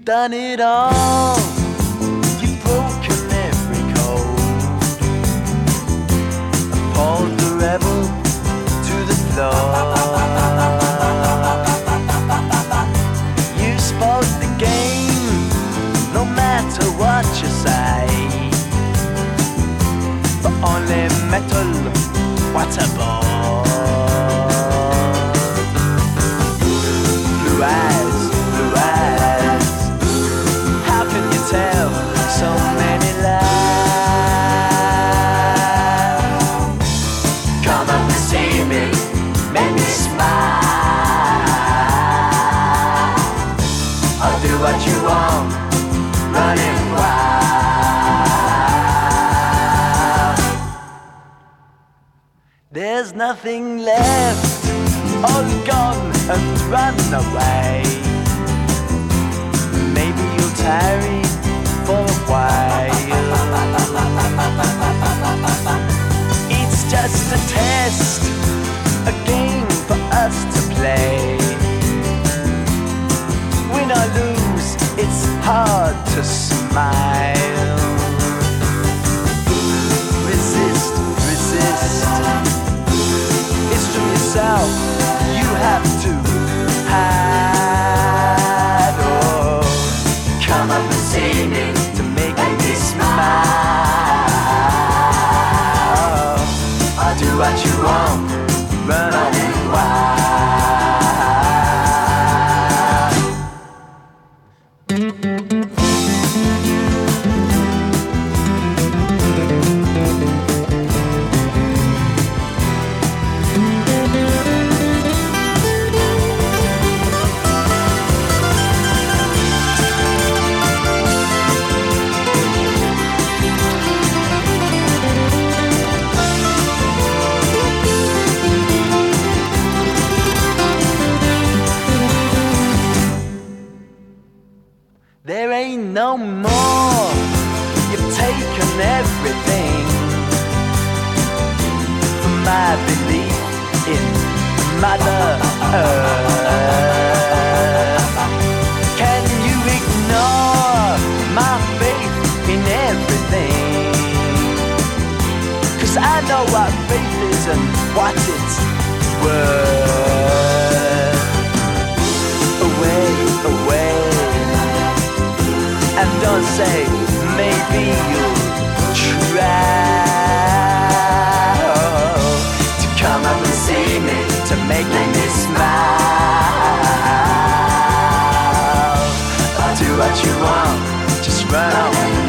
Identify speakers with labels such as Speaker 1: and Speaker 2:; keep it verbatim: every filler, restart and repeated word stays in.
Speaker 1: done it all. You've broken every code, appalled the rebel to the floor. You spoke the game, no matter what you say. But only metal, what a bore. Blue eyes, blue eyes, how can you tell so many lies? Come up and see me, make me smile. I'll do what you want, running wild. There's nothing left, all gone and run away. Maybe you'll tarry for a while. It's just a test, a game for us to play. Win or lose, it's hard to smile. Resist, resist. It's from yourself you have to hide. Oh, come up and see me to make me smile. I'll do what you want, running wild. There ain't no more, you've taken everything from my belief in Mother Earth. Can you ignore my faith in everything? 'Cause I know what faith is and what it's worth. Away, away. And don't say, maybe you'll try to come up and see me, to make me smile. I'll do what you want, just run away.